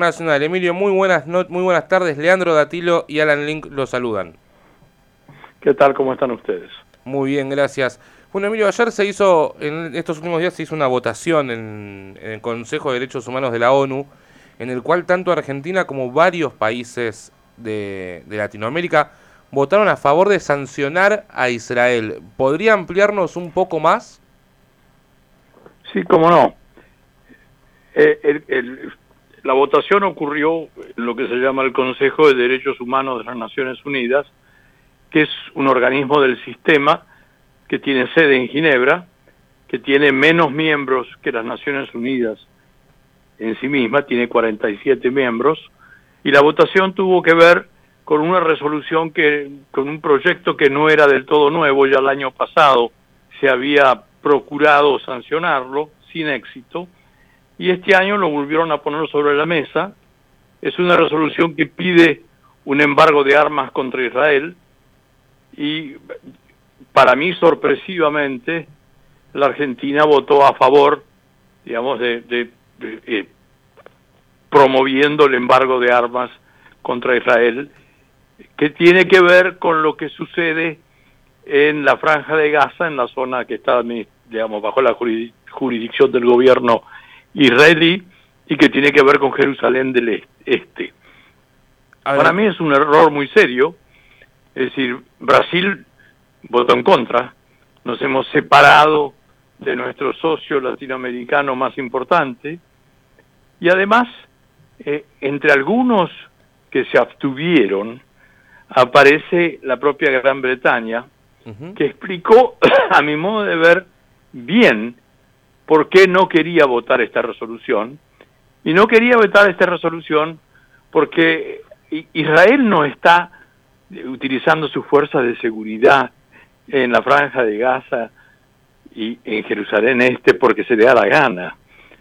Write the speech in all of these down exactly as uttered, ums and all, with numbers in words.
Internacional. Emilio, muy buenas no, muy buenas tardes. Leandro Datilo y Alan Link los saludan. ¿Qué tal? ¿Cómo están ustedes? Muy bien, gracias. Bueno, Emilio, ayer se hizo, en estos últimos días se hizo una votación en, en el Consejo de Derechos Humanos de la ONU, en el cual tanto Argentina como varios países de, de Latinoamérica votaron a favor de sancionar a Israel. ¿Podría ampliarnos un poco más? Sí, cómo no. Eh, el, el, la votación ocurrió en lo que se llama el Consejo de Derechos Humanos de las Naciones Unidas, que es un organismo del sistema que tiene sede en Ginebra, que tiene menos miembros que las Naciones Unidas en sí misma, tiene cuarenta y siete miembros, y la votación tuvo que ver con una resolución que, con un proyecto que no era del todo nuevo. Ya el año pasado se había procurado sancionarlo sin éxito, y este año lo volvieron a poner sobre la mesa. Es una resolución que pide un embargo de armas contra Israel, y para mí, sorpresivamente, la Argentina votó a favor, digamos, de, de, de, de promoviendo el embargo de armas contra Israel, que tiene que ver con lo que sucede en la Franja de Gaza, en la zona que está, digamos, bajo la jurisdicción del gobierno israelí, y que tiene que ver con Jerusalén del Este. Para mí es un error muy serio. Es decir, Brasil votó en contra, nos hemos separado de nuestro socio latinoamericano más importante, y además, eh, entre algunos que se abstuvieron, aparece la propia Gran Bretaña, uh-huh. que explicó, a mi modo de ver, bien por qué no quería votar esta resolución, y no quería votar esta resolución porque Israel no está utilizando sus fuerzas de seguridad en la Franja de Gaza y en Jerusalén Este porque se le da la gana.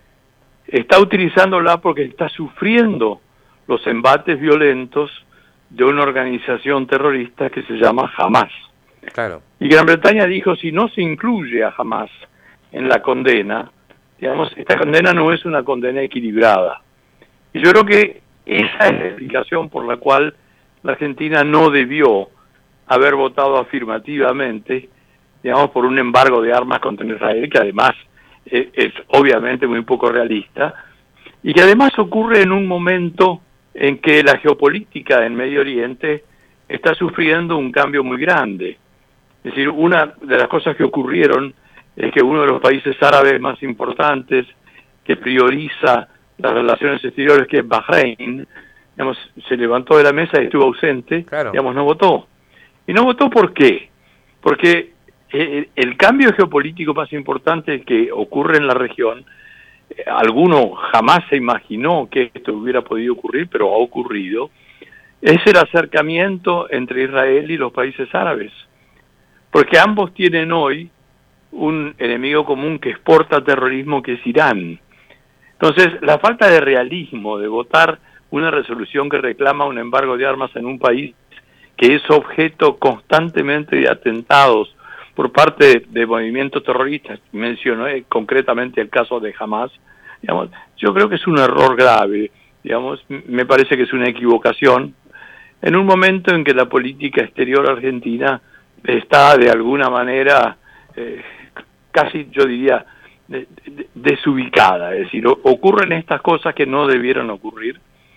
Está utilizándola porque está sufriendo los embates violentos de una organización terrorista que se llama Hamas. Claro. Y Gran Bretaña dijo, si no se incluye a Hamas en la condena, digamos, esta condena no es una condena equilibrada. Y yo creo que esa es la explicación por la cual la Argentina no debió haber votado afirmativamente, digamos, por un embargo de armas contra Israel, que además es, es obviamente muy poco realista, y que además ocurre en un momento en que la geopolítica en Medio Oriente está sufriendo un cambio muy grande. Es decir, una de las cosas que ocurrieron es que uno de los países árabes más importantes, que prioriza las relaciones exteriores, que es Bahrein, digamos, se levantó de la mesa y estuvo ausente, claro. digamos, no votó. ¿Y no votó por qué? Porque el, el cambio geopolítico más importante que ocurre en la región, eh, alguno jamás se imaginó que esto hubiera podido ocurrir, pero ha ocurrido, es el acercamiento entre Israel y los países árabes. Porque ambos tienen hoy un enemigo común que exporta terrorismo, que es Irán. Entonces, la falta de realismo de votar una resolución que reclama un embargo de armas en un país que es objeto constantemente de atentados por parte de, de movimientos terroristas, mencioné concretamente el caso de Hamas, digamos, yo creo que es un error grave, digamos, me parece que es una equivocación, en un momento en que la política exterior argentina está de alguna manera, eh, casi yo diría, de, de, desubicada, es decir, ocurren estas cosas que no debieron ocurrir,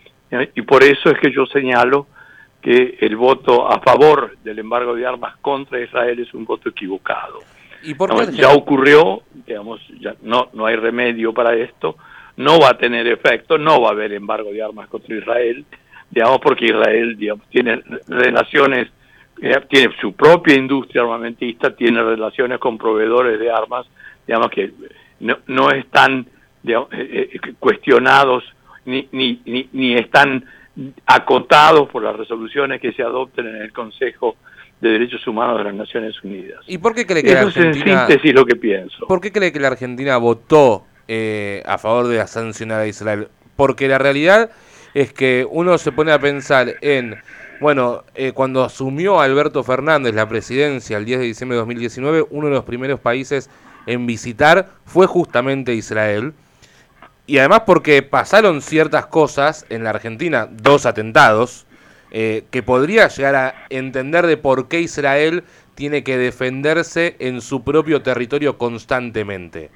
y por eso es que yo señalo que el voto a favor del embargo de armas contra Israel es un voto equivocado. ¿Y por qué? Ya ocurrió, digamos, ya no, no hay remedio para esto, no va a tener efecto, no va a haber embargo de armas contra Israel, digamos, porque Israel, digamos, tiene relaciones, eh, tiene su propia industria armamentista, tiene relaciones con proveedores de armas, digamos, que no, no están, digamos, eh, eh, cuestionados Ni, ni, ni, ni están acotados por las resoluciones que se adopten en el Consejo de Derechos Humanos de las Naciones Unidas. ¿Y por qué cree que Eso la Argentina, es en síntesis lo que pienso? ¿Por qué cree que la Argentina votó eh, a favor de sancionar a Israel? Porque la realidad es que uno se pone a pensar en, bueno, eh, cuando asumió Alberto Fernández la presidencia el diez de diciembre de dos mil diecinueve, uno de los primeros países en visitar fue justamente Israel. y además porque pasaron ciertas cosas en la Argentina, dos atentados, eh, que podría llegar a entender de por qué Israel tiene que defenderse en su propio territorio constantemente.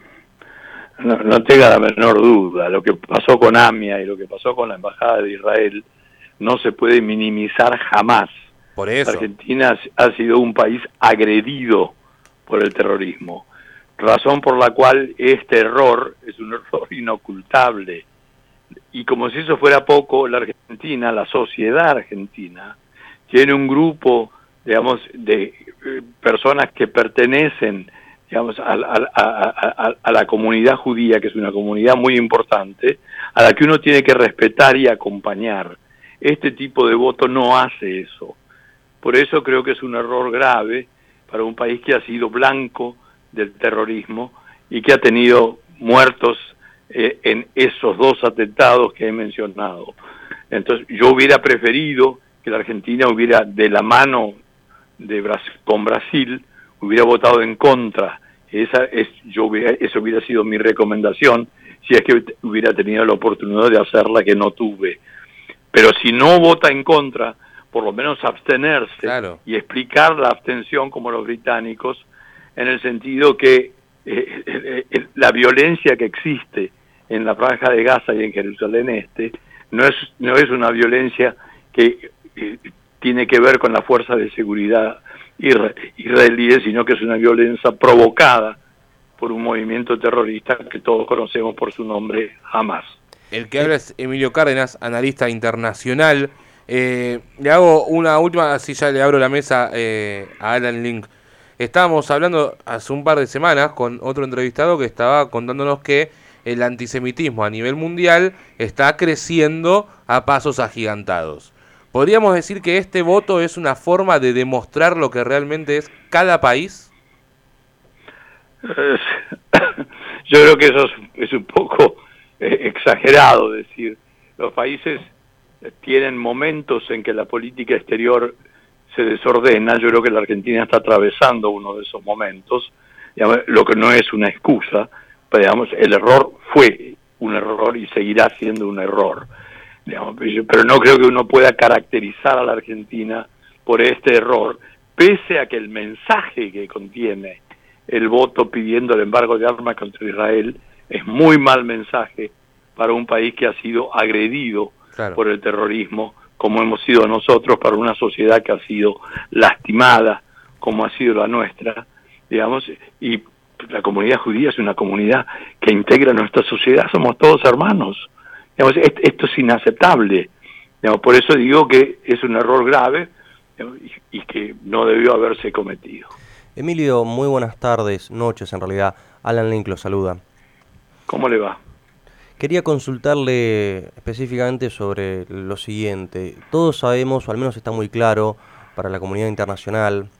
No, no tenga la menor duda, lo que pasó con AMIA y lo que pasó con la Embajada de Israel no se puede minimizar jamás. Por eso. Argentina ha sido un país agredido por el terrorismo, razón por la cual este error es un error inocultable. Y como si eso fuera poco, la Argentina, la sociedad argentina, tiene un grupo, digamos, de eh, personas que pertenecen, digamos, a, a, a, a, a la comunidad judía, que es una comunidad muy importante, a la que uno tiene que respetar y acompañar. Este tipo de voto no hace eso. Por eso creo que es un error grave para un país que ha sido blanco del terrorismo y que ha tenido muertos eh, en esos dos atentados que he mencionado. Entonces, yo hubiera preferido que la Argentina hubiera, de la mano de Brasil, con Brasil, hubiera votado en contra. Esa es, yo hubiera, eso hubiera sido mi recomendación, si es que hubiera tenido la oportunidad de hacerla, que no tuve. Pero si no vota en contra, por lo menos abstenerse, claro, y explicar la abstención como los británicos, en el sentido que eh, eh, eh, la violencia que existe en la Franja de Gaza y en Jerusalén Este no es, no es una violencia que eh, tiene que ver con la fuerza de seguridad israelíes, sino que es una violencia provocada por un movimiento terrorista que todos conocemos por su nombre, Hamas. El que habla es Emilio Cárdenas, analista internacional. Eh, le hago una última, así ya le abro la mesa eh, a Alan Link. Estábamos hablando hace un par de semanas con otro entrevistado que estaba contándonos que el antisemitismo a nivel mundial está creciendo a pasos agigantados. ¿Podríamos decir que este voto es una forma de demostrar lo que realmente es cada país? Yo creo que eso es, es un poco eh, exagerado decir. Los países tienen momentos en que la política exterior se desordena. Yo creo que la Argentina está atravesando uno de esos momentos, digamos, lo que no es una excusa, pero digamos, el error fue un error y seguirá siendo un error. Digamos, pero no creo que uno pueda caracterizar a la Argentina por este error, pese a que el mensaje que contiene el voto pidiendo el embargo de armas contra Israel es muy mal mensaje para un país que ha sido agredido, claro, por el terrorismo, como hemos sido nosotros, para una sociedad que ha sido lastimada, como ha sido la nuestra, digamos, y la comunidad judía es una comunidad que integra nuestra sociedad, somos todos hermanos. Digamos, esto es inaceptable. Digamos, por eso digo que es un error grave, digamos, y, y que no debió haberse cometido. Emilio, muy buenas tardes, noches en realidad. Alan Link lo saluda. ¿Cómo le va? Quería consultarle específicamente sobre lo siguiente. Todos sabemos, o al menos está muy claro para la comunidad internacional,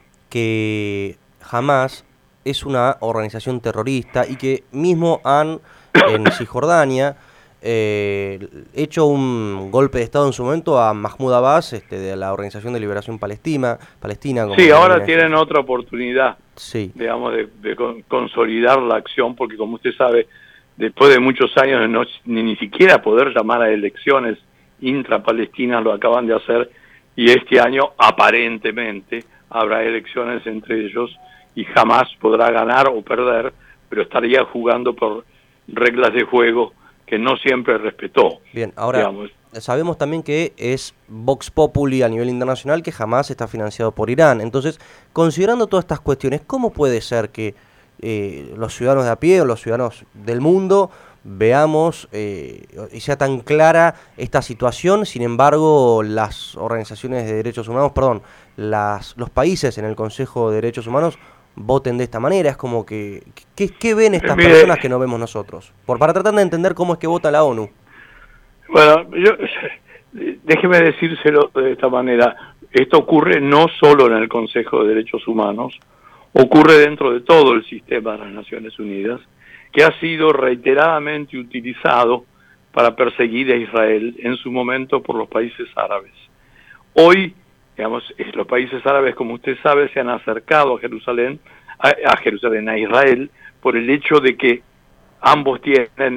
que Hamas es una organización terrorista y que mismo han, en Cisjordania, eh, hecho un golpe de Estado en su momento a Mahmoud Abbas, este, de la Organización de Liberación Palestina. Palestina como sí, ahora tienen otra oportunidad, sí, digamos, de, de con, consolidar la acción, porque como usted sabe, después de muchos años de no, ni, ni siquiera poder llamar a elecciones intrapalestinas, lo acaban de hacer, y este año aparentemente habrá elecciones entre ellos, y jamás podrá ganar o perder, pero estaría jugando por reglas de juego que no siempre respetó. Bien, ahora digamos, sabemos también que es Vox Populi a nivel internacional, que jamás está financiado por Irán. Entonces, considerando todas estas cuestiones, ¿cómo puede ser que eh, los ciudadanos de a pie o los ciudadanos del mundo veamos eh, y sea tan clara esta situación? Sin embargo, las organizaciones de derechos humanos, perdón, las, los países en el Consejo de Derechos Humanos voten de esta manera. Es como que, ¿qué, qué ven estas Mire, personas que no vemos nosotros? Por, para tratar de entender cómo es que vota la ONU. Bueno, yo, déjeme decírselo de esta manera. Esto ocurre no solo en el Consejo de Derechos Humanos, ocurre dentro de todo el sistema de las Naciones Unidas, que ha sido reiteradamente utilizado para perseguir a Israel en su momento por los países árabes. Hoy, digamos, los países árabes, como usted sabe, se han acercado a Jerusalén, a, a Jerusalén, a Israel, por el hecho de que ambos tienen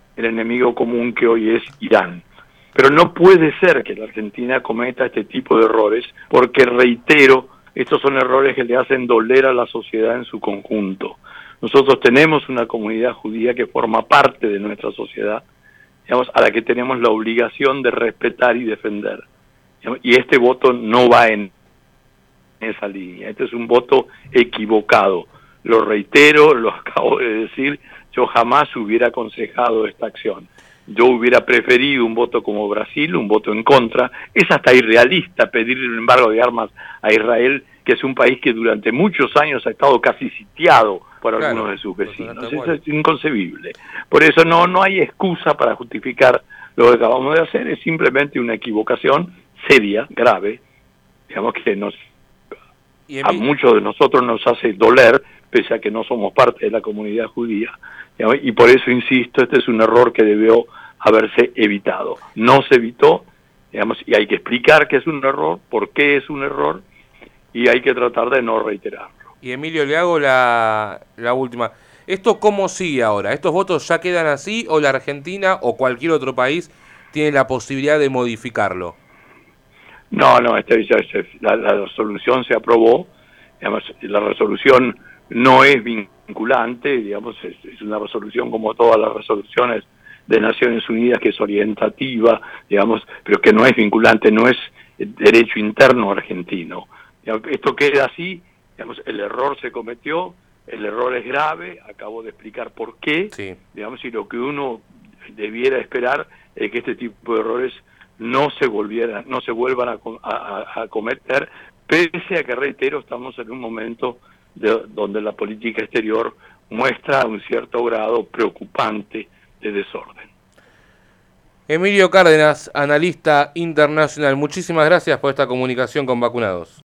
el enemigo común que hoy es Irán. Pero no puede ser que la Argentina cometa este tipo de errores, porque, reitero, estos son errores que le hacen doler a la sociedad en su conjunto. Nosotros tenemos una comunidad judía que forma parte de nuestra sociedad, digamos, a la que tenemos la obligación de respetar y defender. Digamos, y este voto no va en esa línea. Este es un voto equivocado. Lo reitero, lo acabo de decir, yo jamás hubiera aconsejado esta acción. Yo hubiera preferido un voto como Brasil, un voto en contra. Es hasta irrealista pedir el embargo de armas a Israel, que es un país que durante muchos años ha estado casi sitiado por claro, algunos de sus vecinos. Eso es inconcebible. Por eso no, no hay excusa para justificar lo que acabamos de hacer. Es simplemente una equivocación seria, grave, digamos que nos, a muchos de nosotros nos hace doler, pese a que no somos parte de la comunidad judía. Digamos, y por eso, insisto, este es un error que debió haberse evitado. No se evitó, digamos, y hay que explicar que es un error, por qué es un error, y hay que tratar de no reiterarlo. Y Emilio, le hago la, la última. ¿Esto cómo sigue ahora? ¿Estos votos ya quedan así o la Argentina o cualquier otro país tiene la posibilidad de modificarlo? No, no, este, la, la resolución se aprobó, digamos, la resolución no es vinculante, digamos, es, es una resolución como todas las resoluciones de Naciones Unidas, que es orientativa, digamos, pero que no es vinculante, no es derecho interno argentino. Digamos, esto queda así, digamos, el error se cometió, el error es grave, acabo de explicar por qué, sí. Digamos, y lo que uno debiera esperar es que este tipo de errores no se volvieran, no se vuelvan a, a, a cometer, pese a que, reitero, estamos en un momento de, donde la política exterior muestra un cierto grado preocupante de desorden. Emilio Cárdenas, analista internacional, muchísimas gracias por esta comunicación con Vacunados.